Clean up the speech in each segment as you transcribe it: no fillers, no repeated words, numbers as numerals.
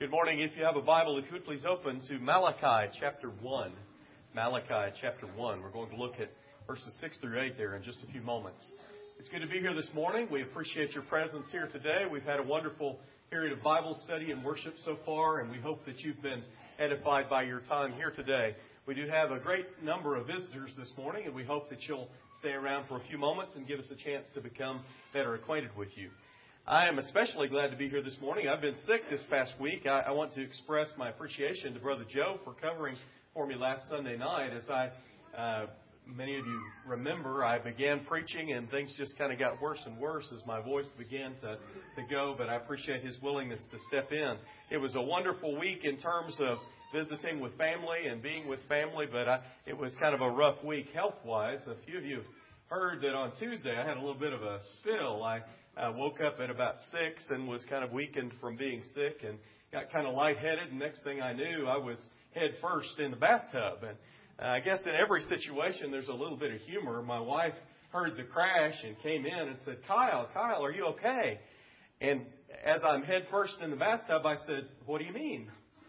Good morning. If you have a Bible, if you would please open to Malachi chapter 1. Malachi chapter 1. We're going to look at verses 6 through 8 there in just a few moments. It's good to be here this morning. We appreciate your presence here today. We've had a wonderful period of Bible study and worship so far, and we hope that you've been edified by your time here today. We do have a great number of visitors this morning, and we hope that you'll stay around for a few moments and give us a chance to become better acquainted with you. I am especially glad to be here this morning. I've been sick this past week. I want to express my appreciation to Brother Joe for covering for me last Sunday night. As many of you remember, I began preaching and things just kind of got worse and worse as my voice began to go, but I appreciate his willingness to step in. It was a wonderful week in terms of visiting with family and being with family, but it was kind of a rough week health-wise. A few of you have heard that on Tuesday I had a little bit of a spill. I woke up at about 6 and was kind of weakened from being sick and got kind of lightheaded. And next thing I knew, I was head first in the bathtub. And I guess in every situation, there's a little bit of humor. My wife heard the crash and came in and said, Kyle, are you okay? And as I'm head first in the bathtub, I said, what do you mean?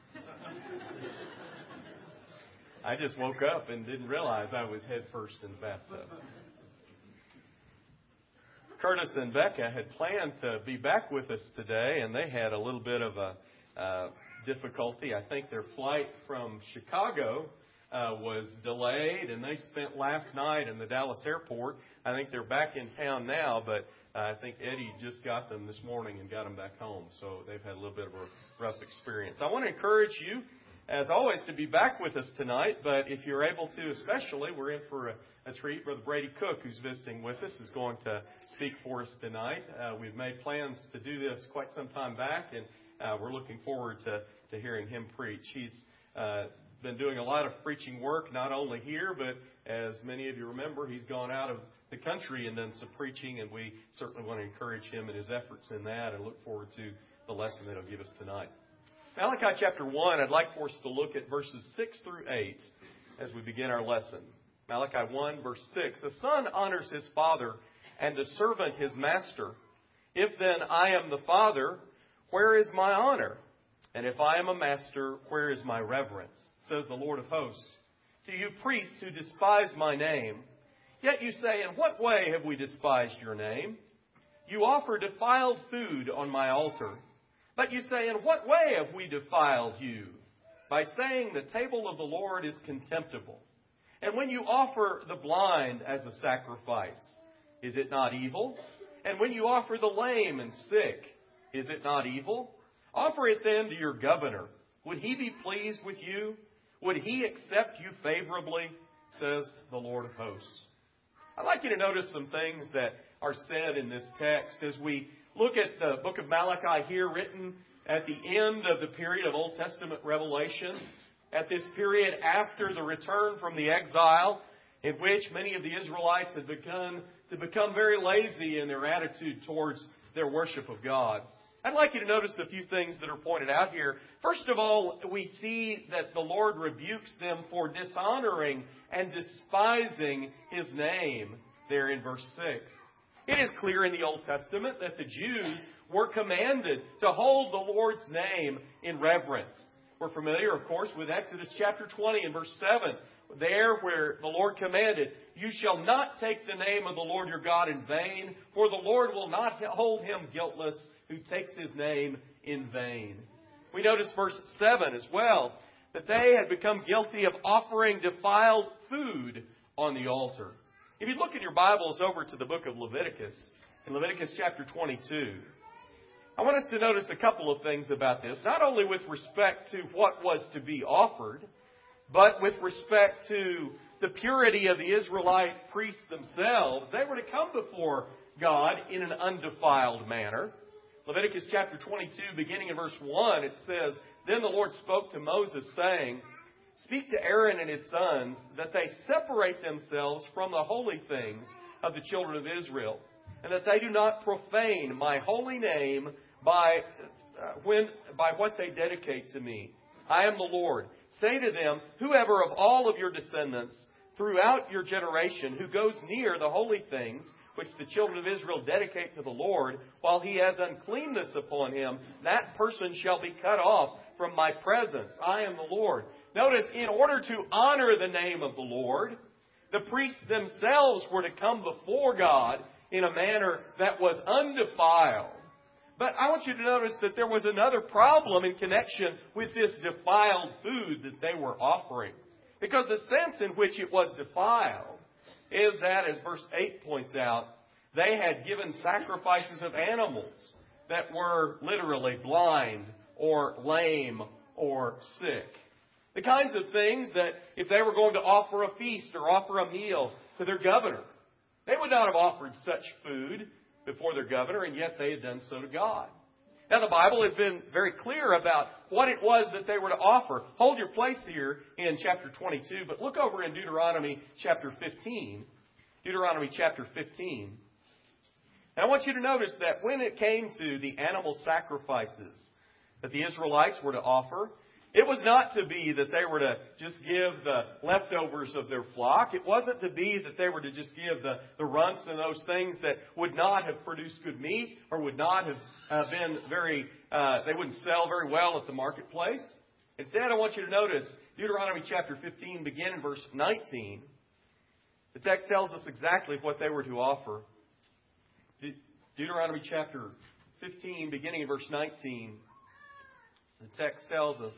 I just woke up and didn't realize I was head first in the bathtub. Curtis and Becca had planned to be back with us today, and they had a little bit of a difficulty. I think their flight from Chicago was delayed, and they spent last night in the Dallas airport. I think they're back in town now, but I think Eddie just got them this morning and got them back home. So they've had a little bit of a rough experience. I want to encourage you, as always, to be back with us tonight. But if you're able to, especially, we're in for a treat. Brother Brady Cook, who's visiting with us, is going to speak for us tonight. We've made plans to do this quite some time back, and we're looking forward to hearing him preach. He's been doing a lot of preaching work, not only here, but as many of you remember, he's gone out of the country and done some preaching, and we certainly want to encourage him in his efforts in that and look forward to the lesson that he'll give us tonight. Malachi chapter 1, I'd like for us to look at verses 6 through 8 as we begin our lesson. Malachi 1, verse 6, the son honors his father and the servant his master. If then I am the father, where is my honor? And if I am a master, where is my reverence? Says the Lord of hosts. To you priests who despise my name, yet you say, in what way have we despised your name? You offer defiled food on my altar. But you say, in what way have we defiled you? By saying the table of the Lord is contemptible. And when you offer the blind as a sacrifice, is it not evil? And when you offer the lame and sick, is it not evil? Offer it then to your governor. Would he be pleased with you? Would he accept you favorably? Says the Lord of hosts. I'd like you to notice some things that are said in this text as we look at the book of Malachi here, written at the end of the period of Old Testament revelation, at this period after the return from the exile, in which many of the Israelites had begun to become very lazy in their attitude towards their worship of God. I'd like you to notice a few things that are pointed out here. First of all, we see that the Lord rebukes them for dishonoring and despising His name there in verse 6. It is clear in the Old Testament that the Jews were commanded to hold the Lord's name in reverence. We're familiar, of course, with Exodus chapter 20 and verse 7. There where the Lord commanded, you shall not take the name of the Lord your God in vain, for the Lord will not hold him guiltless who takes his name in vain. We notice verse 7 as well, that they had become guilty of offering defiled food on the altar. If you look in your Bibles over to the book of Leviticus, in Leviticus chapter 22, I want us to notice a couple of things about this, not only with respect to what was to be offered, but with respect to the purity of the Israelite priests themselves. They were to come before God in an undefiled manner. Leviticus chapter 22, beginning in verse 1, it says, Then the Lord spoke to Moses, saying, Speak to Aaron and his sons, that they separate themselves from the holy things of the children of Israel, and that they do not profane my holy name by what they dedicate to me. I am the Lord. Say to them, whoever of all of your descendants throughout your generation who goes near the holy things which the children of Israel dedicate to the Lord, while he has uncleanness upon him, that person shall be cut off from my presence. I am the Lord. Notice, in order to honor the name of the Lord, the priests themselves were to come before God in a manner that was undefiled. But I want you to notice that there was another problem in connection with this defiled food that they were offering. Because the sense in which it was defiled is that, as verse 8 points out, they had given sacrifices of animals that were literally blind or lame or sick. The kinds of things that if they were going to offer a feast or offer a meal to their governor, they would not have offered such food before their governor, and yet they had done so to God. Now, the Bible had been very clear about what it was that they were to offer. Hold your place here in chapter 22, but look over in Deuteronomy chapter 15. Deuteronomy chapter 15. And I want you to notice that when it came to the animal sacrifices that the Israelites were to offer, it was not to be that they were to just give the leftovers of their flock. It wasn't to be that they were to just give the runts and those things that would not have produced good meat or would not have been they wouldn't sell very well at the marketplace. Instead, I want you to notice Deuteronomy chapter 15, begin in verse 19. The text tells us exactly what they were to offer. Deuteronomy chapter 15, beginning in verse 19. The text tells us,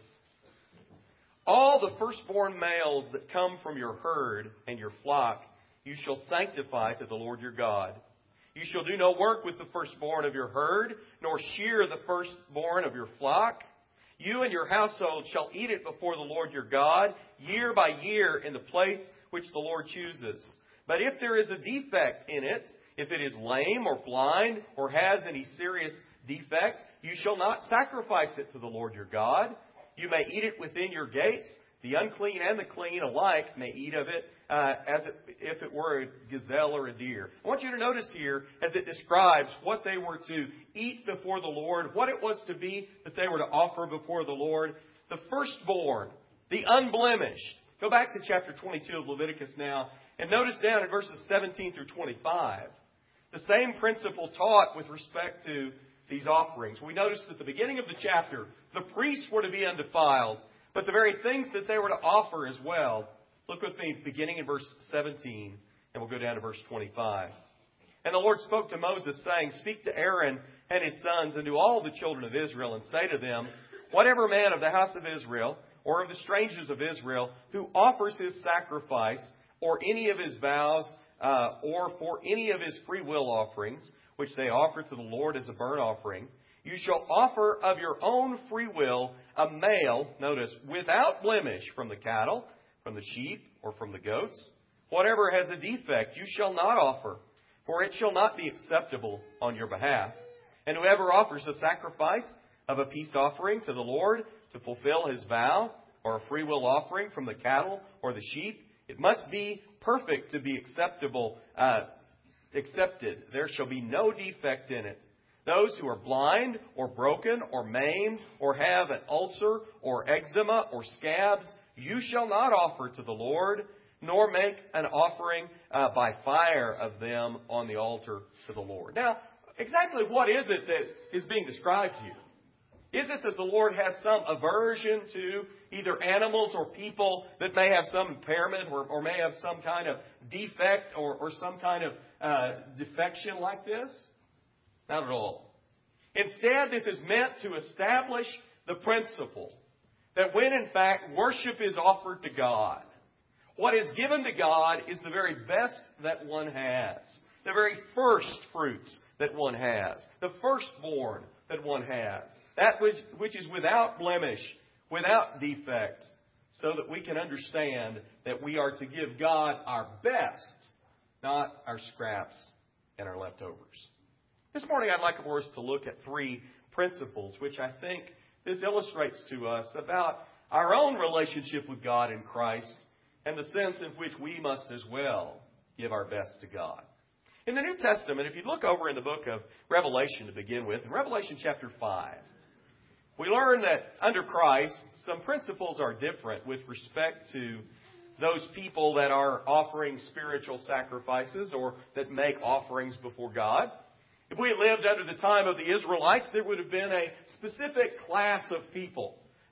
all the firstborn males that come from your herd and your flock, you shall sanctify to the Lord your God. You shall do no work with the firstborn of your herd, nor shear the firstborn of your flock. You and your household shall eat it before the Lord your God, year by year in the place which the Lord chooses. But if there is a defect in it, if it is lame or blind or has any serious defect, you shall not sacrifice it to the Lord your God. You may eat it within your gates. The unclean and the clean alike may eat of it if it were a gazelle or a deer. I want you to notice here, as it describes what they were to eat before the Lord, what it was to be that they were to offer before the Lord. The firstborn, the unblemished. Go back to chapter 22 of Leviticus now, and notice down in verses 17 through 25, the same principle taught with respect to these offerings. We noticed at the beginning of the chapter, the priests were to be undefiled, but the very things that they were to offer as well. Look with me, beginning in verse 17, and we'll go down to verse 25. And the Lord spoke to Moses, saying, Speak to Aaron and his sons and to all the children of Israel, and say to them, Whatever man of the house of Israel, or of the strangers of Israel, who offers his sacrifice, or any of his vows, or for any of his free will offerings, which they offer to the Lord as a burnt offering, you shall offer of your own free will a male, notice, without blemish from the cattle, from the sheep, or from the goats. Whatever has a defect you shall not offer, for it shall not be acceptable on your behalf. And whoever offers a sacrifice of a peace offering to the Lord to fulfill his vow, or a free will offering from the cattle or the sheep, it must be perfect to be accepted. There shall be no defect in it. Those who are blind or broken or maimed or have an ulcer or eczema or scabs, you shall not offer to the Lord, nor make an offering by fire of them on the altar to the Lord. Now, exactly what is it that is being described here? Is it that the Lord has some aversion to either animals or people that may have some impairment or may have some kind of defect or some kind of defection like this? Not at all. Instead, this is meant to establish the principle that when in fact worship is offered to God, what is given to God is the very best that one has. The very first fruits that one has. The firstborn that one has. That which is without blemish, without defect, so that we can understand that we are to give God our best, not our scraps and our leftovers. This morning I'd like for us to look at three principles, which I think this illustrates to us about our own relationship with God in Christ and the sense in which we must as well give our best to God. In the New Testament, if you look over in the book of Revelation to begin with, in Revelation chapter 5, we learn that under Christ, some principles are different with respect to those people that are offering spiritual sacrifices or that make offerings before God. If we had lived under the time of the Israelites, there would have been a specific class of people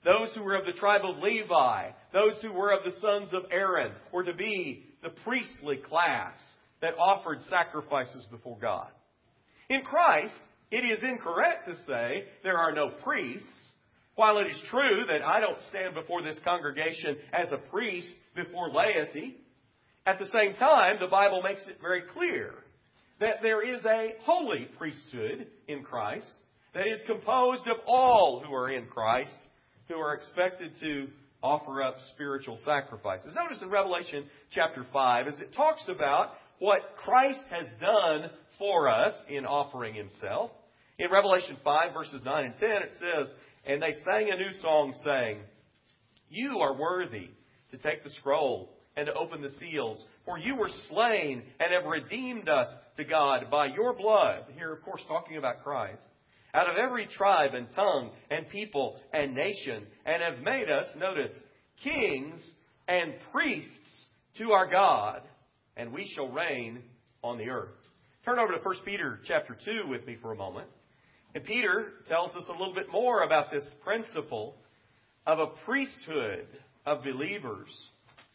Those who were of the tribe of Levi, those who were of the sons of Aaron, were to be the priestly class that offered sacrifices before God. In Christ, it is incorrect to say there are no priests. While it is true that I don't stand before this congregation as a priest before laity, at the same time, the Bible makes it very clear that there is a holy priesthood in Christ that is composed of all who are in Christ, who are expected to offer up spiritual sacrifices. Notice in Revelation chapter 5, as it talks about what Christ has done for us in offering Himself. In Revelation 5, verses 9 and 10, it says, "And they sang a new song, saying, 'You are worthy to take the scroll and to open the seals, for you were slain and have redeemed us to God by your blood.'" Here, of course, talking about Christ. "Out of every tribe and tongue and people and nation, and have made us," notice, "kings and priests to our God, and we shall reign on the earth." Turn over to 1 Peter chapter 2 with me for a moment. And Peter tells us a little bit more about this principle of a priesthood of believers.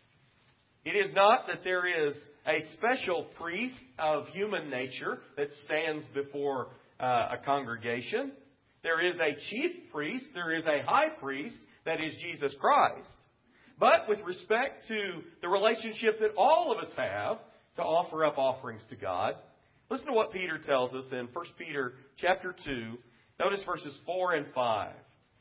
It is not that there is a special priest of human nature that stands before a congregation. There is a chief priest, there is a high priest, that is Jesus Christ. But with respect to the relationship that all of us have to offer up offerings to God, listen to what Peter tells us in 1 Peter chapter 2. Notice verses 4 and 5.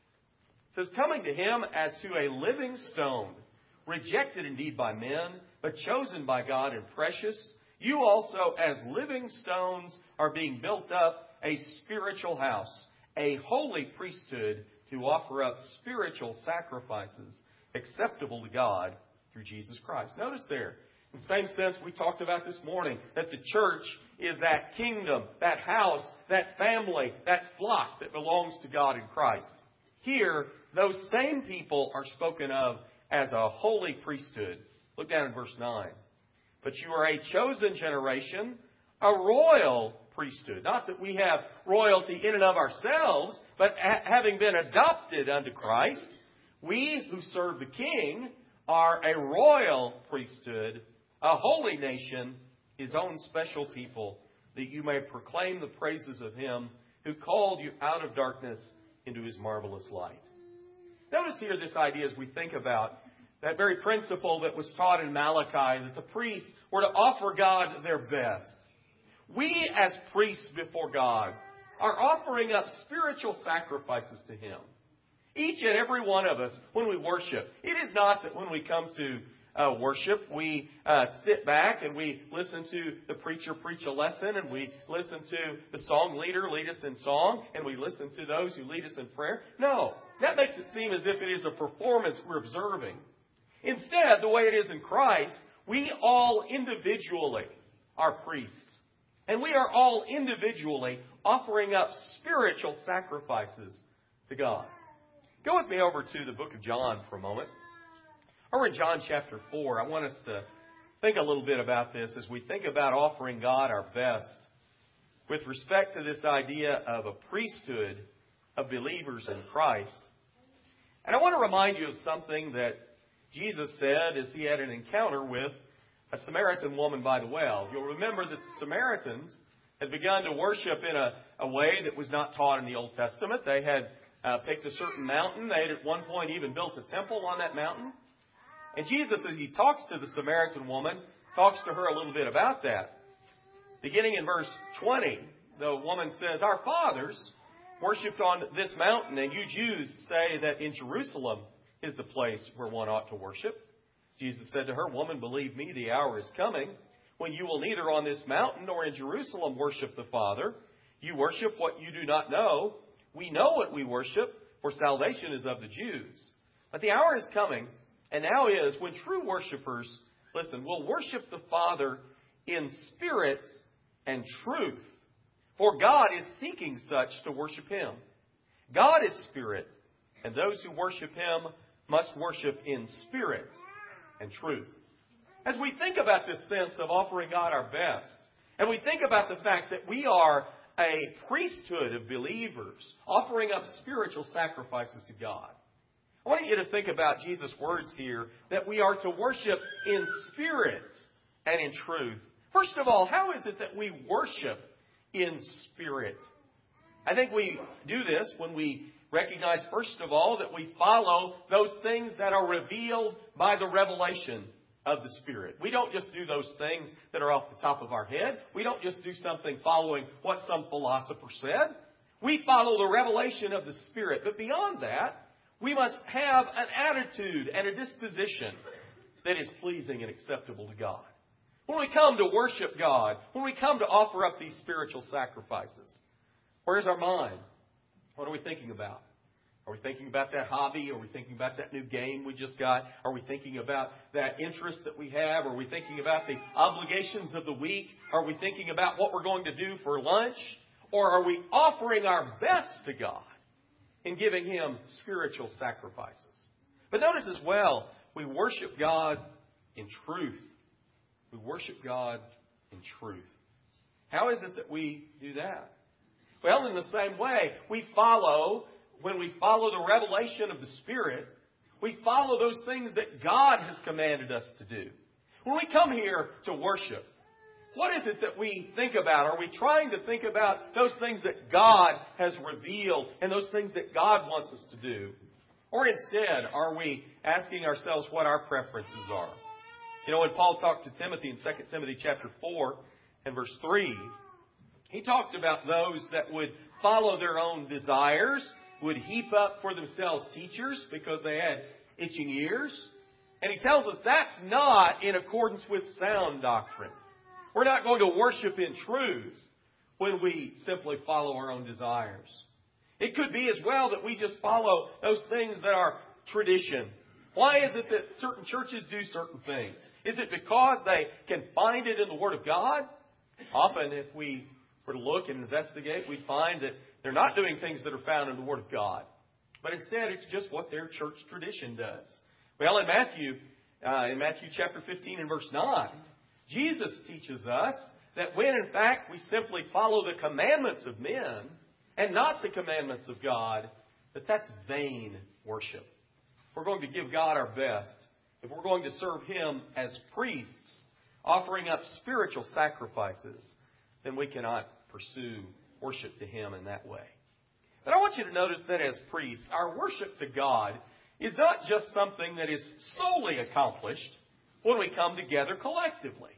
It says, "Coming to Him as to a living stone, rejected indeed by men, but chosen by God and precious, you also as living stones are being built up a spiritual house, a holy priesthood, to offer up spiritual sacrifices acceptable to God through Jesus Christ." Notice there, in the same sense we talked about this morning, that the church is that kingdom, that house, that family, that flock that belongs to God in Christ. Here, those same people are spoken of as a holy priesthood. Look down in verse 9. "But you are a chosen generation, a royal priesthood." Not that we have royalty in and of ourselves, but having been adopted unto Christ, we who serve the King are a royal priesthood, a holy nation, His own special people, that you may proclaim the praises of Him who called you out of darkness into His marvelous light. Notice here this idea as we think about that very principle that was taught in Malachi, that the priests were to offer God their best. We as priests before God are offering up spiritual sacrifices to Him. Each and every one of us, when we worship, it is not that when we come to worship, we sit back and we listen to the preacher preach a lesson, and we listen to the song leader lead us in song, and we listen to those who lead us in prayer. No, that makes it seem as if it is a performance we're observing. Instead, the way it is in Christ, we all individually are priests. And we are all individually offering up spiritual sacrifices to God. Go with me over to the book of John for a moment. Over in John chapter 4, I want us to think a little bit about this as we think about offering God our best with respect to this idea of a priesthood of believers in Christ. And I want to remind you of something that Jesus said as He had an encounter with a Samaritan woman by the well. You'll remember that the Samaritans had begun to worship in a way that was not taught in the Old Testament. They had picked a certain mountain. They had at one point even built a temple on that mountain. And Jesus, as He talks to the Samaritan woman, talks to her a little bit about that. Beginning in verse 20, the woman says, "Our fathers worshipped on this mountain, and you Jews say that in Jerusalem is the place where one ought to worship." Jesus said to her, "Woman, believe me, the hour is coming when you will neither on this mountain nor in Jerusalem worship the Father. You worship what you do not know. We know what we worship, for salvation is of the Jews. But the hour is coming, and now is, when true worshipers, listen, will worship the Father in spirit and truth. For God is seeking such to worship Him. God is spirit, and those who worship Him must worship in spirit and truth." As we think about this sense of offering God our best, and we think about the fact that we are a priesthood of believers offering up spiritual sacrifices to God, I want you to think about Jesus' words here that we are to worship in spirit and in truth. First of all, how is it that we worship in spirit? I think we do this when we recognize, first of all, that we follow those things that are revealed by the revelation of the Spirit. We don't just do those things that are off the top of our head. We don't just do something following what some philosopher said. We follow the revelation of the Spirit. But beyond that, we must have an attitude and a disposition that is pleasing and acceptable to God. When we come to worship God, when we come to offer up these spiritual sacrifices, where's our mind? What are we thinking about? Are we thinking about that hobby? Are we thinking about that new game we just got? Are we thinking about that interest that we have? Are we thinking about the obligations of the week? Are we thinking about what we're going to do for lunch? Or are we offering our best to God in giving Him spiritual sacrifices? But notice as well, we worship God in truth. We worship God in truth. How is it that we do that? Well, in the same way, when we follow the revelation of the Spirit, we follow those things that God has commanded us to do. When we come here to worship, what is it that we think about? Are we trying to think about those things that God has revealed and those things that God wants us to do? Or instead, are we asking ourselves what our preferences are? You know, when Paul talked to Timothy in 2 Timothy chapter 4 and verse 3, he talked about those that would follow their own desires, would heap up for themselves teachers because they had itching ears. And he tells us that's not in accordance with sound doctrine. We're not going to worship in truth when we simply follow our own desires. It could be as well that we just follow those things that are tradition. Why is it that certain churches do certain things? Is it because they can find it in the Word of God? Often, if we were to look and investigate, we find that they're not doing things that are found in the Word of God. But instead, it's just what their church tradition does. Well, in Matthew chapter 15 and verse 9, Jesus teaches us that when, in fact, we simply follow the commandments of men and not the commandments of God, that's vain worship. If we're going to give God our best, if we're going to serve Him as priests, offering up spiritual sacrifices, then we cannot pursue worship to Him in that way. But I want you to notice that as priests, our worship to God is not just something that is solely accomplished when we come together collectively.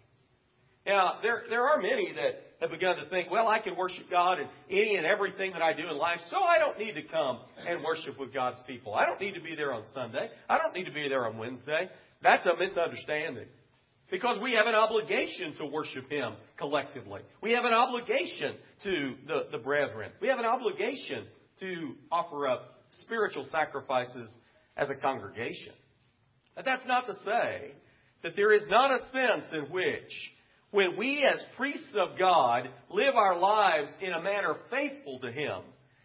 Now, there are many that have begun to think, well, I can worship God in any and everything that I do in life, so I don't need to come and worship with God's people. I don't need to be there on Sunday. I don't need to be there on Wednesday. That's a misunderstanding. Because we have an obligation to worship Him collectively. We have an obligation to the brethren. We have an obligation to offer up spiritual sacrifices as a congregation. But that's not to say that there is not a sense in which, when we as priests of God live our lives in a manner faithful to Him,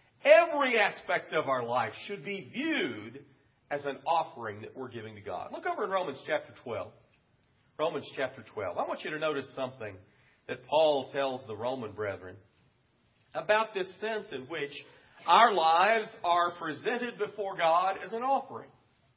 every aspect of our life should be viewed as an offering that we're giving to God. Look over in Romans chapter 12. Romans chapter 12. I want you to notice something that Paul tells the Roman brethren about this sense in which our lives are presented before God as an offering.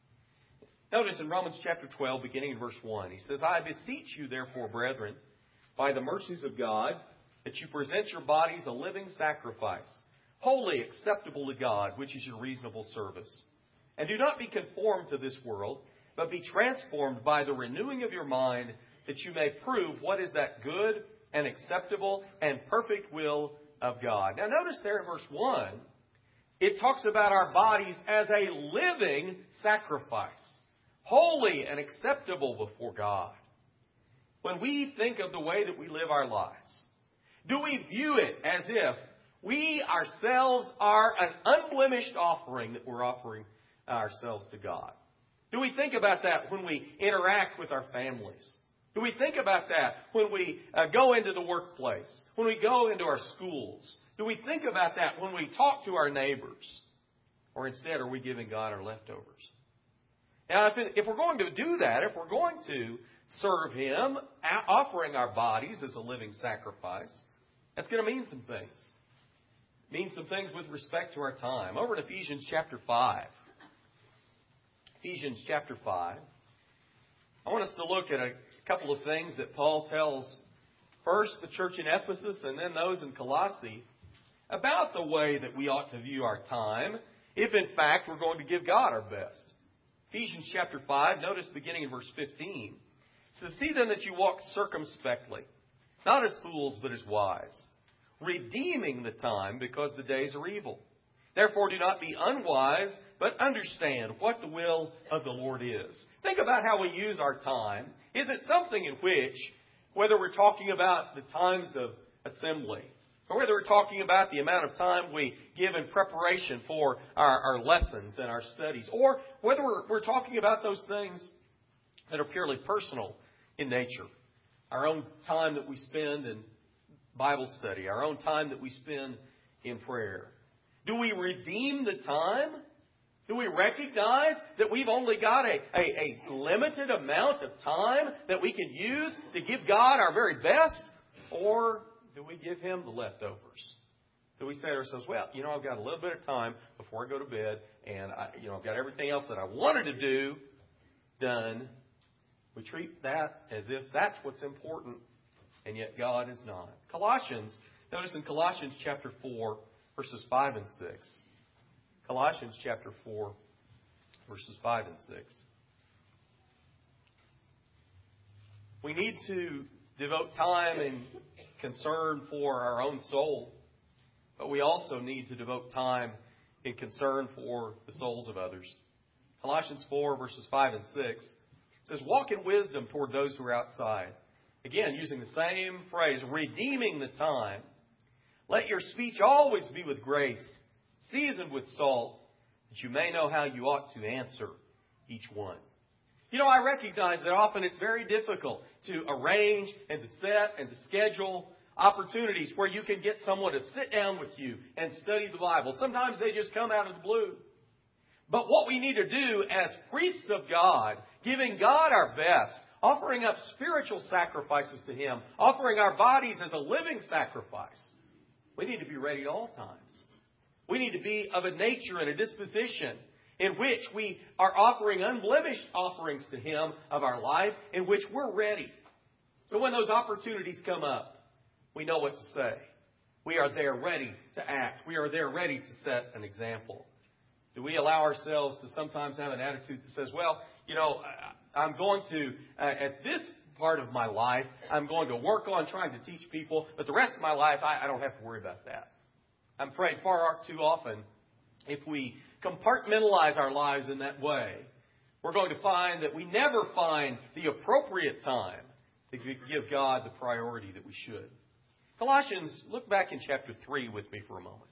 Notice in Romans chapter 12, beginning in verse 1, he says, I beseech you, therefore, brethren, by the mercies of God, that you present your bodies a living sacrifice, wholly acceptable to God, which is your reasonable service. And do not be conformed to this world, but be transformed by the renewing of your mind, that you may prove what is that good and acceptable and perfect will of God. Now notice there in verse 1, it talks about our bodies as a living sacrifice, holy and acceptable before God. When we think of the way that we live our lives, do we view it as if we ourselves are an unblemished offering that we're offering ourselves to God? Do we think about that when we interact with our families? Do we think about that when we go into the workplace, when we go into our schools? Do we think about that when we talk to our neighbors? Or instead, are we giving God our leftovers? Now, if we're going to do that, if we're going to serve Him, offering our bodies as a living sacrifice, that's going to mean some things. It means some things with respect to our time. Over in Ephesians chapter 5. Ephesians chapter 5. I want us to look at a couple of things that Paul tells first the church in Ephesus and then those in Colossae about the way that we ought to view our time if in fact we're going to give God our best. Ephesians chapter 5, notice beginning in verse 15. It says, "See then that you walk circumspectly, not as fools but as wise, redeeming the time because the days are evil. Therefore do not be unwise, but understand what the will of the Lord is." Think about how we use our time. Is it something in which, whether we're talking about the times of assembly, or whether we're talking about the amount of time we give in preparation for our lessons and our studies, or whether we're talking about those things that are purely personal in nature, our own time that we spend in Bible study, our own time that we spend in prayer. Do we redeem the time? Do we recognize that we've only got a limited amount of time that we can use to give God our very best? Or do we give Him the leftovers? Do we say to ourselves, well, I've got a little bit of time before I go to bed, and I've got everything else that I wanted to do done. We treat that as if that's what's important, and yet God is not. Notice in Colossians chapter 4, verses 5 and 6. Colossians chapter 4, verses 5 and 6. We need to devote time and concern for our own soul, but we also need to devote time and concern for the souls of others. Colossians 4, verses 5 and 6 says, "Walk in wisdom toward those who are outside." Again, using the same phrase, redeeming the time. "Let your speech always be with grace, seasoned with salt, that you may know how you ought to answer each one." I recognize that often it's very difficult to arrange and to set and to schedule opportunities where you can get someone to sit down with you and study the Bible. Sometimes they just come out of the blue. But what we need to do as priests of God, giving God our best, offering up spiritual sacrifices to Him, offering our bodies as a living sacrifice, we need to be ready at all times. We need to be of a nature and a disposition in which we are offering unblemished offerings to Him of our life, in which we're ready. So when those opportunities come up, we know what to say. We are there ready to act. We are there ready to set an example. Do we allow ourselves to sometimes have an attitude that says, well, I'm going to, at this part of my life, I'm going to work on trying to teach people, but the rest of my life, I don't have to worry about that. I'm afraid far too often, if we compartmentalize our lives in that way, we're going to find that we never find the appropriate time to give God the priority that we should. Colossians, look back in chapter 3 with me for a moment.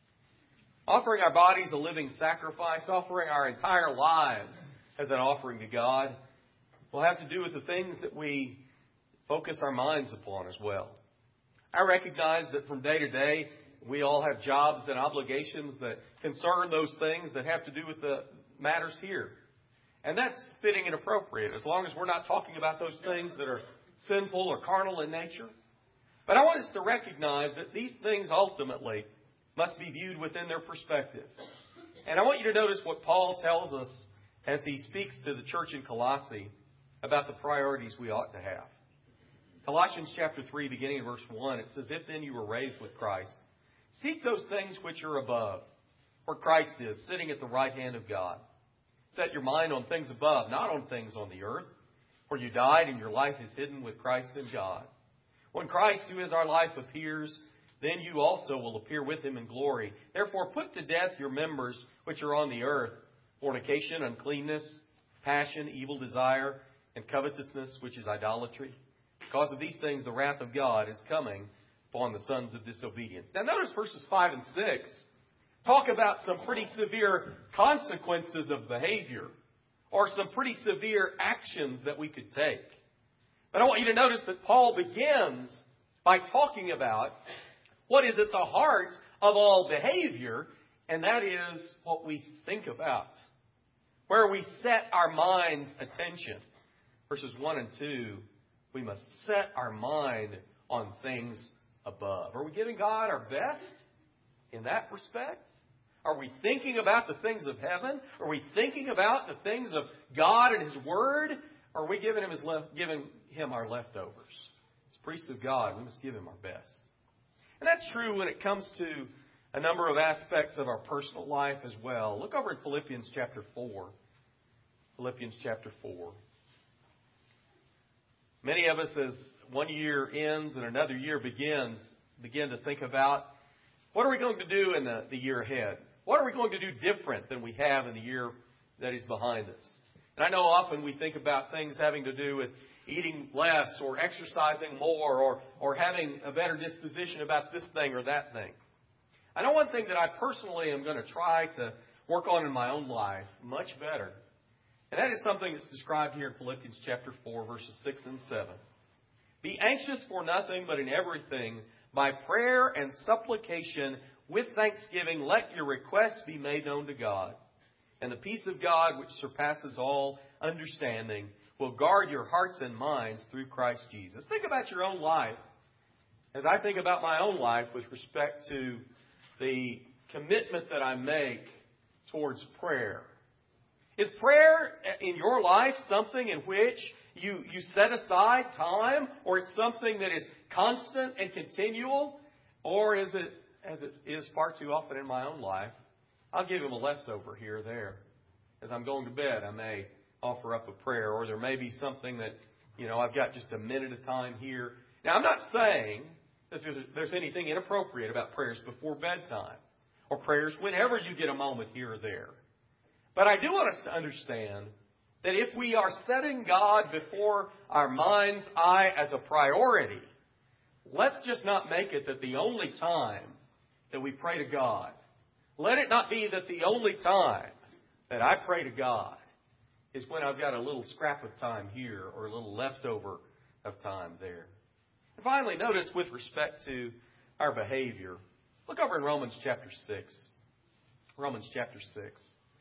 Offering our bodies a living sacrifice, offering our entire lives as an offering to God, will have to do with the things that we focus our minds upon as well. I recognize that from day to day, we all have jobs and obligations that concern those things that have to do with the matters here. And that's fitting and appropriate, as long as we're not talking about those things that are sinful or carnal in nature. But I want us to recognize that these things ultimately must be viewed within their perspective. And I want you to notice what Paul tells us as he speaks to the church in Colossae about the priorities we ought to have. Colossians chapter 3, beginning in verse 1, it says, "If then you were raised with Christ, seek those things which are above, where Christ is, sitting at the right hand of God. Set your mind on things above, not on things on the earth, for you died and your life is hidden with Christ in God. When Christ, who is our life, appears, then you also will appear with Him in glory. Therefore put to death your members which are on the earth, fornication, uncleanness, passion, evil desire, and covetousness, which is idolatry. Because of these things the wrath of God is coming upon the sons of disobedience." Now notice verses 5 and 6 talk about some pretty severe consequences of behavior, or some pretty severe actions that we could take. But I want you to notice that Paul begins by talking about what is at the heart of all behavior, and that is what we think about, where we set our mind's attention. Verses 1 and 2, we must set our mind on things above. Are we giving God our best in that respect? Are we thinking about the things of heaven? Are we thinking about the things of God and His Word? Or are we giving Him our leftovers? As priests of God, we must give Him our best. And that's true when it comes to a number of aspects of our personal life as well. Look over in Philippians chapter 4. Philippians chapter 4. Many of us, as one year ends and another year begins, begin to think about, what are we going to do in the year ahead? What are we going to do different than we have in the year that is behind us? And I know often we think about things having to do with eating less or exercising more or having a better disposition about this thing or that thing. I know one thing that I personally am going to try to work on in my own life much better. And that is something that's described here in Philippians chapter 4, verses 6 and 7. Be anxious for nothing, but in everything, by prayer and supplication, with thanksgiving, let your requests be made known to God. And the peace of God, which surpasses all understanding, will guard your hearts and minds through Christ Jesus. Think about your own life. As I think about my own life with respect to the commitment that I make towards prayer. Is prayer in your life something in which you set aside time, or it's something that is constant and continual? Or is it, as it is far too often in my own life, I'll give Him a leftover here or there. As I'm going to bed, I may offer up a prayer, or there may be something that, I've got just a minute of time here. Now, I'm not saying that there's anything inappropriate about prayers before bedtime, or prayers whenever you get a moment here or there. But I do want us to understand that if we are setting God before our mind's eye as a priority, let's just not make it that the only time that we pray to God. Let it not be that the only time that I pray to God is when I've got a little scrap of time here or a little leftover of time there. And finally, notice with respect to our behavior, look over in Romans chapter 6. Romans chapter 6.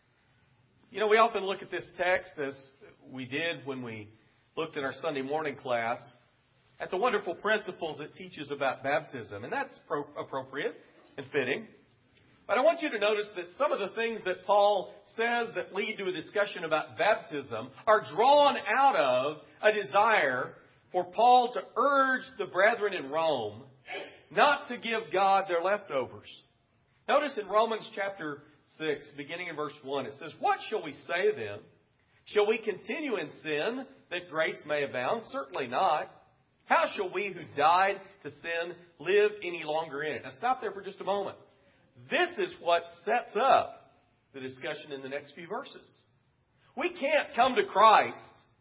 We often look at this text, as we did when we looked at our Sunday morning class, at the wonderful principles it teaches about baptism. And that's appropriate and fitting. But I want you to notice that some of the things that Paul says that lead to a discussion about baptism are drawn out of a desire for Paul to urge the brethren in Rome not to give God their leftovers. Notice in Romans chapter 6, beginning in verse 1, it says, "What shall we say then? Shall we continue in sin that grace may abound? Certainly not. How shall we who died to sin live any longer in it?" Now stop there for just a moment. This is what sets up the discussion in the next few verses. We can't come to Christ,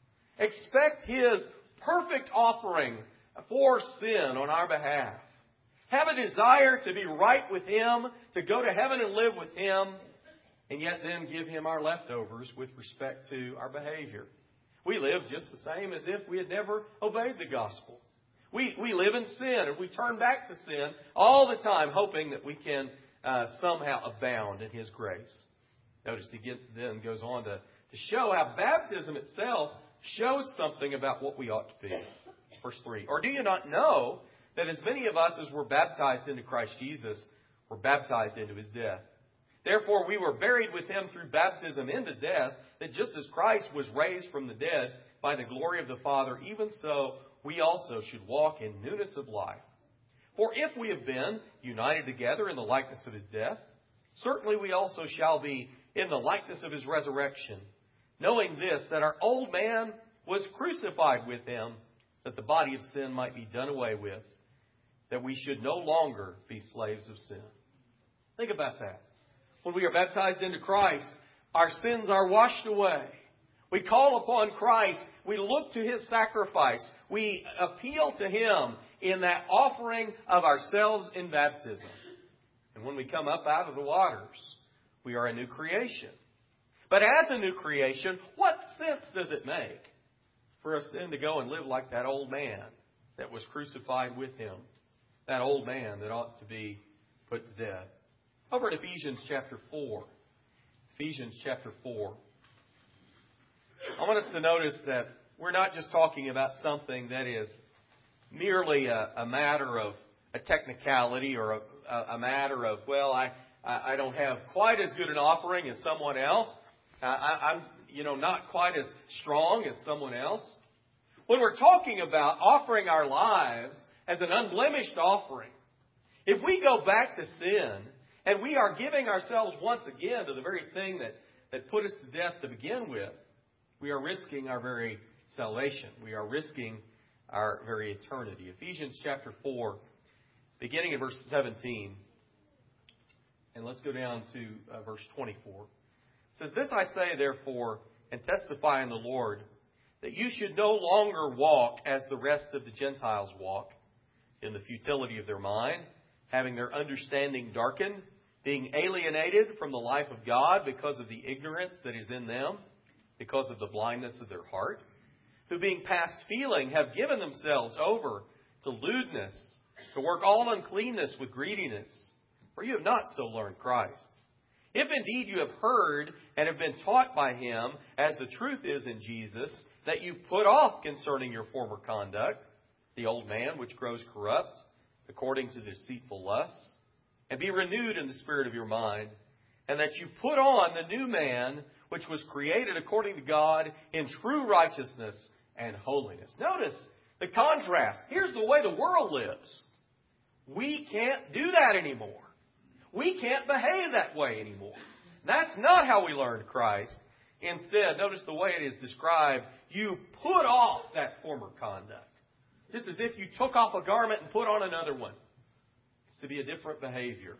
expect His perfect offering for sin on our behalf, have a desire to be right with Him, to go to heaven and live with Him, and yet then give Him our leftovers with respect to our behavior. We live just the same as if we had never obeyed the gospel. We live in sin, and we turn back to sin all the time, hoping that we can somehow abound in His grace. Notice he then goes on to show how baptism itself shows something about what we ought to be. Verse 3, "Or do you not know that as many of us as were baptized into Christ Jesus were baptized into His death? Therefore we were buried with Him through baptism into death, that just as Christ was raised from the dead by the glory of the Father, even so we also should walk in newness of life. For if we have been united together in the likeness of His death, certainly we also shall be in the likeness of His resurrection, knowing this, that our old man was crucified with Him, that the body of sin might be done away with, that we should no longer be slaves of sin." Think about that. When we are baptized into Christ, our sins are washed away. We call upon Christ. We look to His sacrifice. We appeal to Him in that offering of ourselves in baptism. And when we come up out of the waters, we are a new creation. But as a new creation, what sense does it make for us then to go and live like that old man that was crucified with Him? That old man that ought to be put to death. Over in Ephesians chapter 4. Ephesians chapter 4. I want us to notice that we're not just talking about something that is merely a matter of a technicality or a matter of, I don't have quite as good an offering as someone else. I'm not quite as strong as someone else. When we're talking about offering our lives as an unblemished offering, if we go back to sin and we are giving ourselves once again to the very thing that put us to death to begin with, we are risking our very salvation. We are risking our very eternity. Ephesians chapter 4, beginning in verse 17, and let's go down to verse 24. It says, "This I say, therefore, and testify in the Lord, that you should no longer walk as the rest of the Gentiles walk, in the futility of their mind, having their understanding darkened, being alienated from the life of God because of the ignorance that is in them, because of the blindness of their heart, who being past feeling have given themselves over to lewdness, to work all uncleanness with greediness. For you have not so learned Christ. If indeed you have heard and have been taught by Him, as the truth is in Jesus, that you put off concerning your former conduct the old man which grows corrupt according to deceitful lusts, and be renewed in the spirit of your mind, and that you put on the new man which was created according to God in true righteousness and holiness." Notice the contrast. Here's the way the world lives. We can't do that anymore. We can't behave that way anymore. That's not how we learned Christ. Instead, notice the way it is described. You put off that former conduct. Just as if you took off a garment and put on another one. It's to be a different behavior.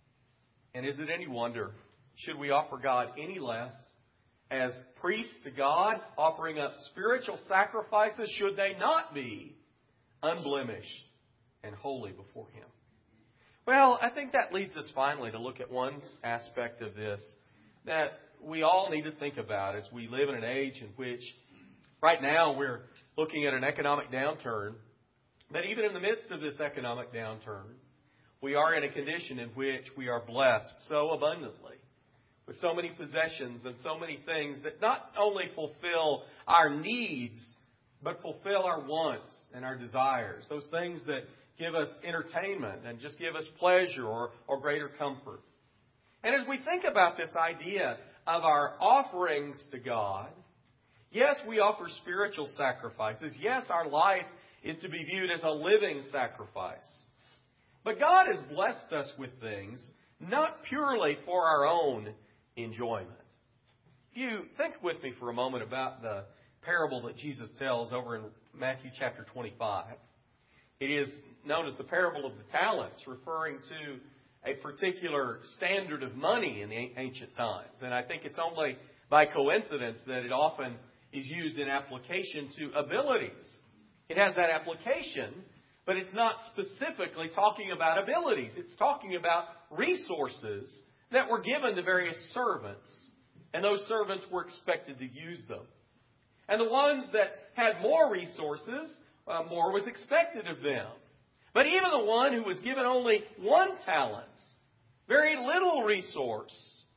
And is it any wonder, should we offer God any less? As priests to God, offering up spiritual sacrifices, should they not be unblemished and holy before Him? Well, I think that leads us finally to look at one aspect of this that we all need to think about as we live in an age in which right now we're looking at an economic downturn. But even in the midst of this economic downturn, we are in a condition in which we are blessed so abundantly with so many possessions and so many things that not only fulfill our needs, but fulfill our wants and our desires. Those things that give us entertainment and just give us pleasure or greater comfort. And as we think about this idea of our offerings to God, yes, we offer spiritual sacrifices. Yes, our life is to be viewed as a living sacrifice. But God has blessed us with things not purely for our own enjoyment. If you think with me for a moment about the parable that Jesus tells over in Matthew chapter 25. It is known as the parable of the talents, referring to a particular standard of money in the ancient times. And I think it's only by coincidence that it often is used in application to abilities. It has that application, but it's not specifically talking about abilities. It's talking about resources that were given to various servants. And those servants were expected to use them. And the ones that had more resources, more was expected of them. But even the one who was given only 1 talent, very little resource,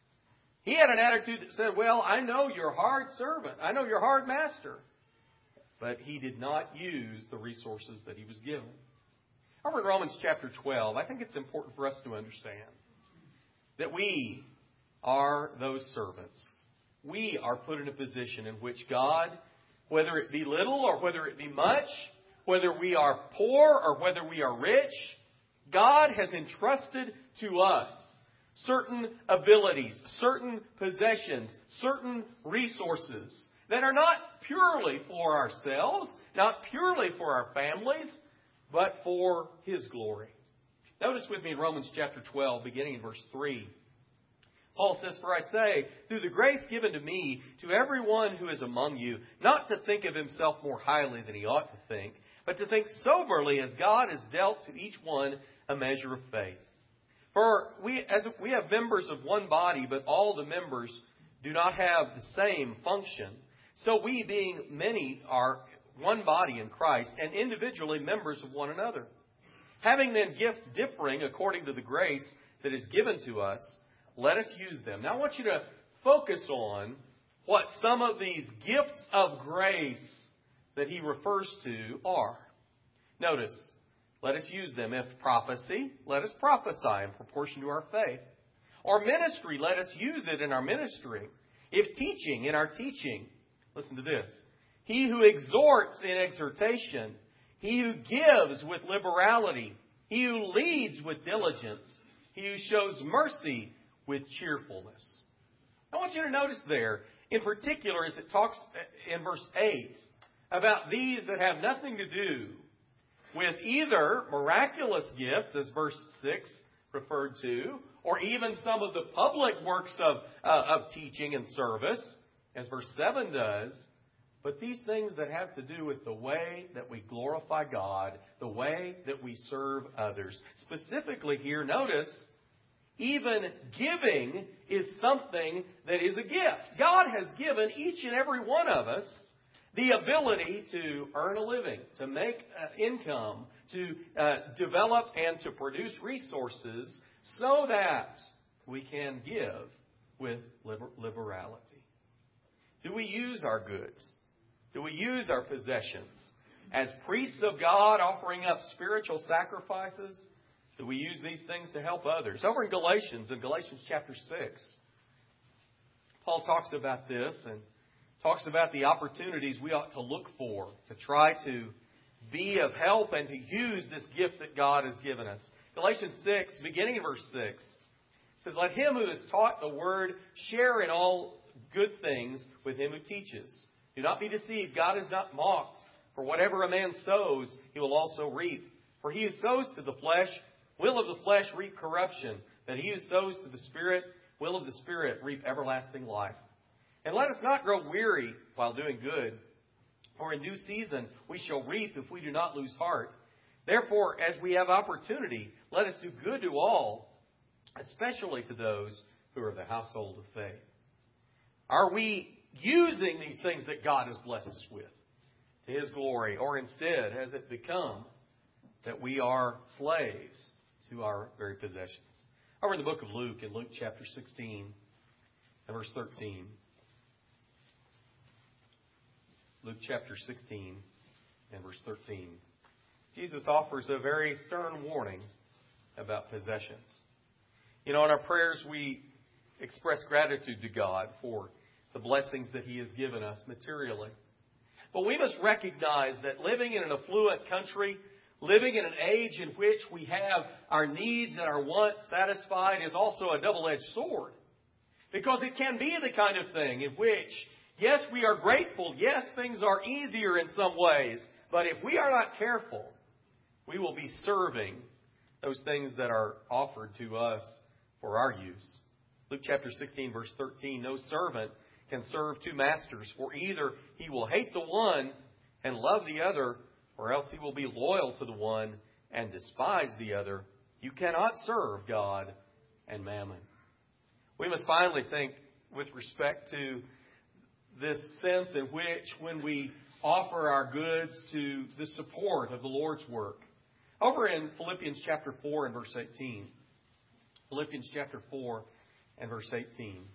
he had an attitude that said, well, I know you're a hard servant. I know you're a hard master. But he did not use the resources that he was given. Over in Romans chapter 12, I think it's important for us to understand that we are those servants. We are put in a position in which God, whether it be little or whether it be much, whether we are poor or whether we are rich, God has entrusted to us certain abilities, certain possessions, certain resources that are not purely for ourselves, not purely for our families, but for His glory. Notice with me in Romans chapter 12, beginning in verse 3. Paul says, "For I say, through the grace given to me, to everyone who is among you, not to think of himself more highly than he ought to think, but to think soberly as God has dealt to each one a measure of faith. For we have members of one body, but all the members do not have the same function. So we, being many, are one body in Christ, and individually members of one another. Having then gifts differing according to the grace that is given to us, let us use them." Now I want you to focus on what some of these gifts of grace that he refers to are. Notice, let us use them. If prophecy, let us prophesy in proportion to our faith. Or ministry, let us use it in our ministry. If teaching, in our teaching. Listen to this. He who exhorts in exhortation. He who gives with liberality. He who leads with diligence. He who shows mercy with cheerfulness. I want you to notice there, in particular, as it talks in verse 8, about these that have nothing to do with either miraculous gifts, as verse 6 referred to, or even some of the public works of teaching and service, as verse 7 does, but these things that have to do with the way that we glorify God, the way that we serve others. Specifically here, notice, even giving is something that is a gift. God has given each and every one of us the ability to earn a living, to make income, to develop and to produce resources so that we can give with liberality. Do we use our goods? Do we use our possessions as priests of God offering up spiritual sacrifices? Do we use these things to help others? Over in Galatians chapter 6, Paul talks about this and talks about the opportunities we ought to look for to try to be of help and to use this gift that God has given us. Galatians 6, beginning in verse 6, says, "Let him who is taught the word share in all good things with him who teaches. Do not be deceived. God is not mocked. For whatever a man sows, he will also reap. For he who sows to the flesh will of the flesh reap corruption. But he who sows to the Spirit will of the Spirit reap everlasting life. And let us not grow weary while doing good. For in due season we shall reap if we do not lose heart. Therefore, as we have opportunity, let us do good to all, especially to those who are of the household of faith." Are we using these things that God has blessed us with to His glory? Or instead, has it become that we are slaves to our very possessions? Over in the book of Luke, in Luke chapter 16 and verse 13. Luke chapter 16 and verse 13. Jesus offers a very stern warning about possessions. You know, in our prayers we express gratitude to God for the blessings that He has given us materially. But we must recognize that living in an affluent country, living in an age in which we have our needs and our wants satisfied, is also a double-edged sword. Because it can be the kind of thing in which, yes, we are grateful. Yes, things are easier in some ways. But if we are not careful, we will be serving those things that are offered to us for our use. Luke chapter 16, verse 13, "No servant can serve two masters, for either he will hate the one and love the other, or else he will be loyal to the one and despise the other. You cannot serve God and mammon." We must finally think with respect to this sense in which when we offer our goods to the support of the Lord's work. Over in Philippians chapter 4 and verse 18. Philippians chapter 4 and verse 18.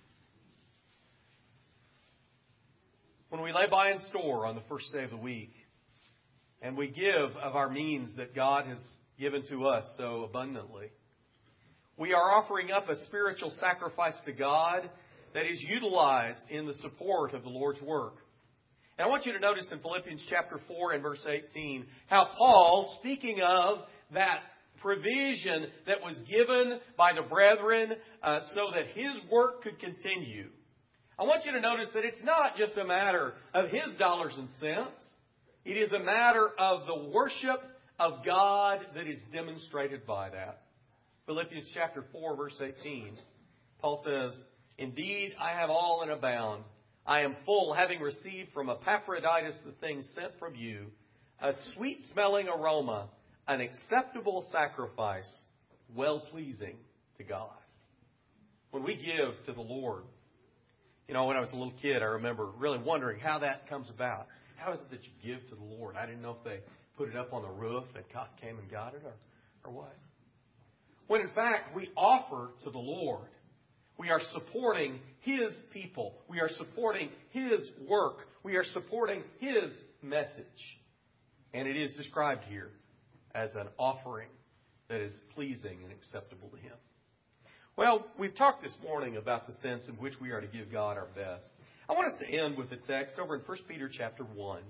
When we lay by in store on the first day of the week, and we give of our means that God has given to us so abundantly, we are offering up a spiritual sacrifice to God that is utilized in the support of the Lord's work. And I want you to notice in Philippians chapter 4 and verse 18 how Paul, speaking of that provision that was given by the brethren so that his work could continue, I want you to notice that it's not just a matter of his dollars and cents. It is a matter of the worship of God that is demonstrated by that. Philippians chapter 4, verse 18, Paul says, "Indeed, I have all and abound. I am full, having received from Epaphroditus the things sent from you, a sweet-smelling aroma, an acceptable sacrifice, well-pleasing to God." When we give to the Lord, you know, when I was a little kid, I remember really wondering how that comes about. How is it that you give to the Lord? I didn't know if they put it up on the roof and God came and got it or what. When in fact we offer to the Lord, we are supporting His people. We are supporting His work. We are supporting His message. And it is described here as an offering that is pleasing and acceptable to Him. Well, we've talked this morning about the sense in which we are to give God our best. I want us to end with a text over in 1 Peter chapter 1.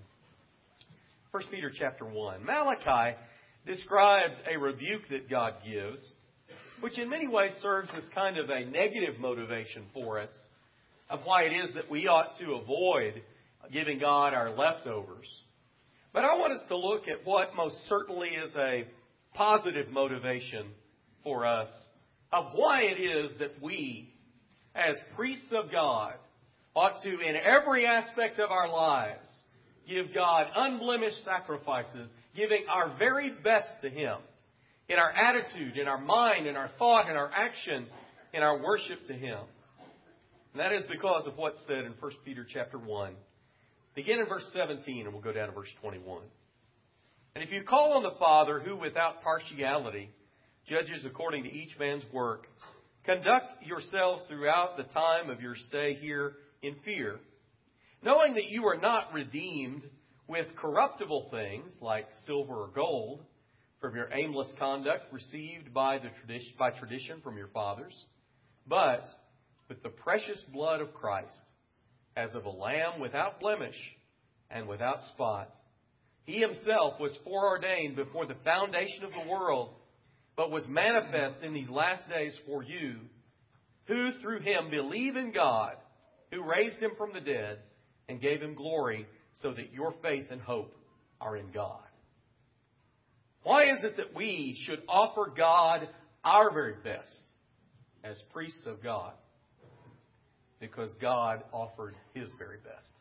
1 Peter chapter 1. Malachi describes a rebuke that God gives, which in many ways serves as kind of a negative motivation for us of why it is that we ought to avoid giving God our leftovers. But I want us to look at what most certainly is a positive motivation for us of why it is that we, as priests of God, ought to, in every aspect of our lives, give God unblemished sacrifices, giving our very best to Him in our attitude, in our mind, in our thought, in our action, in our worship to Him. And that is because of what's said in 1 Peter chapter 1. Begin in verse 17 and we'll go down to verse 21. And if you call on the Father who without partiality judges according to each man's work, conduct yourselves throughout the time of your stay here in fear, knowing that you are not redeemed with corruptible things like silver or gold from your aimless conduct received by tradition from your fathers, but with the precious blood of Christ, as of a lamb without blemish and without spot. He Himself was foreordained before the foundation of the world, but was manifest in these last days for you, who through Him believe in God, who raised Him from the dead and gave Him glory, so that your faith and hope are in God. Why is it that we should offer God our very best as priests of God? Because God offered His very best.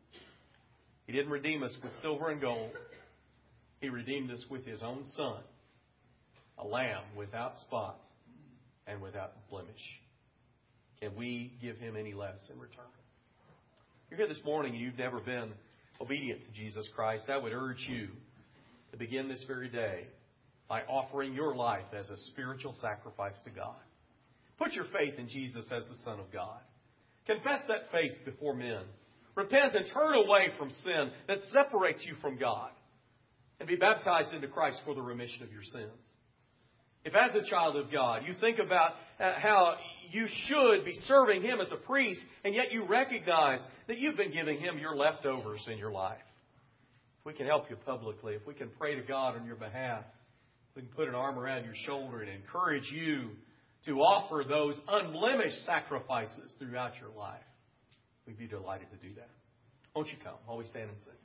He didn't redeem us with silver and gold. He redeemed us with His own Son, a lamb without spot and without blemish. Can we give Him any less in return? You're here this morning and you've never been obedient to Jesus Christ. I would urge you to begin this very day by offering your life as a spiritual sacrifice to God. Put your faith in Jesus as the Son of God. Confess that faith before men. Repent and turn away from sin that separates you from God. And be baptized into Christ for the remission of your sins. If as a child of God you think about how you should be serving Him as a priest, and yet you recognize that you've been giving Him your leftovers in your life. If we can help you publicly, if we can pray to God on your behalf, we can put an arm around your shoulder and encourage you to offer those unblemished sacrifices throughout your life, we'd be delighted to do that. Won't you come? Always stand and sing.